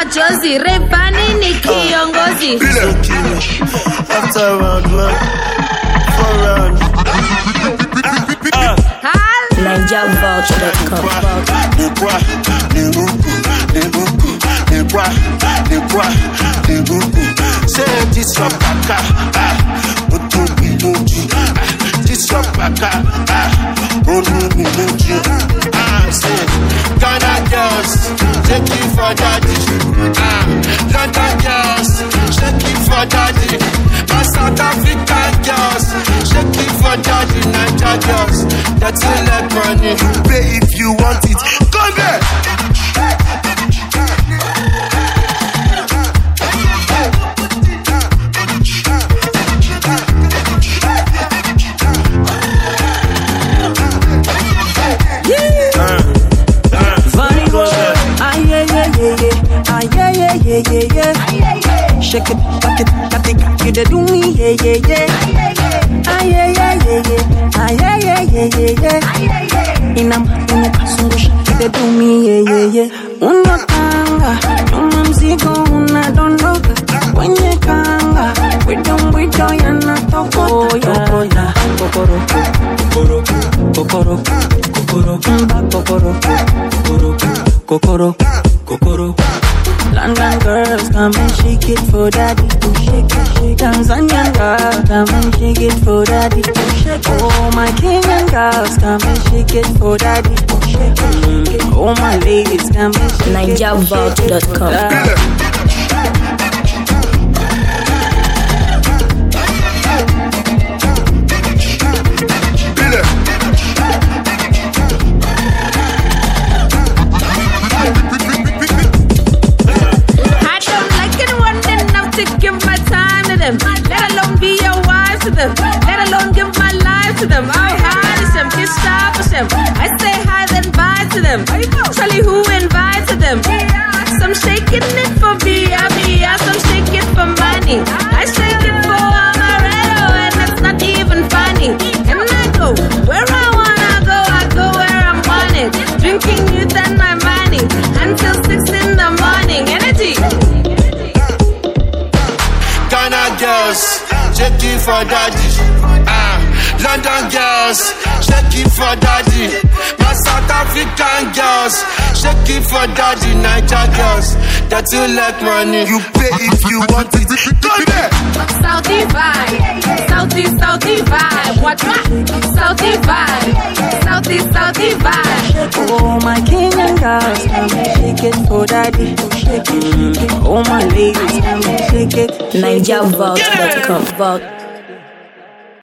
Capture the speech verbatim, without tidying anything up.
majozi Rayvanny ni kiongozi. After round one, four round. Niger Vault dot com. Say this your baka, ah, this your baka, ah, ah, say Ghana girls, shake it for daddy, ah, London girls, shake it for daddy, my South African girls, shake it for daddy, Niger girls, that's a lot money, you pay if you want it, come there. Yeah, yeah, yeah. Shake it, back it, got it, got it, do me, yeah, yeah, yeah. Ah, yeah, yeah, yeah, yeah. Ah, yeah, yeah, yeah, yeah, yeah. Inam, inam, pasungu, shake it, do me, yeah, yeah, yeah. Una kanga, una mzigo, una dondoka. Wenye kanga, we don't, we don't, yana toko, toko, ya. Kokoro, kokoro, kokoro, kokoro, mba, kokoro, kokoro, kokoro, kokoro. London girls, come and shake it for daddy. Shake it, shake. Tanzanian girls, come and shake it for daddy. Shake. Oh, my Kenyan girls, come and shake it for daddy. Shake it, shake. Oh, my ladies, come and shake it. Niger Vault dot com. Let alone be your wife to them. Let alone give my life to them. I'll hide them, kiss stop them. I say hi then bye to them. Charlie who invited them? Some shaking it for B I B, some shake it for money. I shake it for Amaretto and it's not even funny. And I go where I wanna go, I go where I'm wanted. Drinking youth and my money until six in the morning. Energy. Ghana girls, shake it for daddy. Ah, London girls, shake it for daddy. My South African girls, shake it for daddy. Niger girls, that you like money, you pay if you want it. Go there. Southie vibe, Southie, Southie vibe. What? Southie vibe, Southie, Southie vibe. Oh, my Kenyan girls, come and shake it for daddy. Shake it, shake it. Oh, my ladies, come and shake it. Niger Vault dot com. Vault.